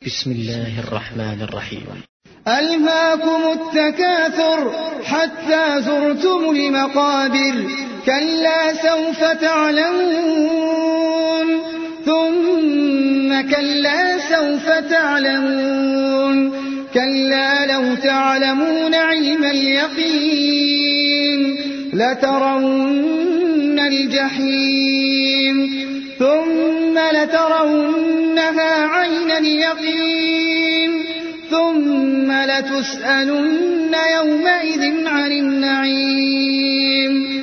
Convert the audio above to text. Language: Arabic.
بسم الله الرحمن الرحيم. ألهاكم التكاثر حتى زرتم المقابر كلا سوف تعلمون ثم كلا سوف تعلمون كلا لو تعلمون علم اليقين لترون الجحيم ثم لترونها عين اليقين ثم لتسألن يومئذ عن النعيم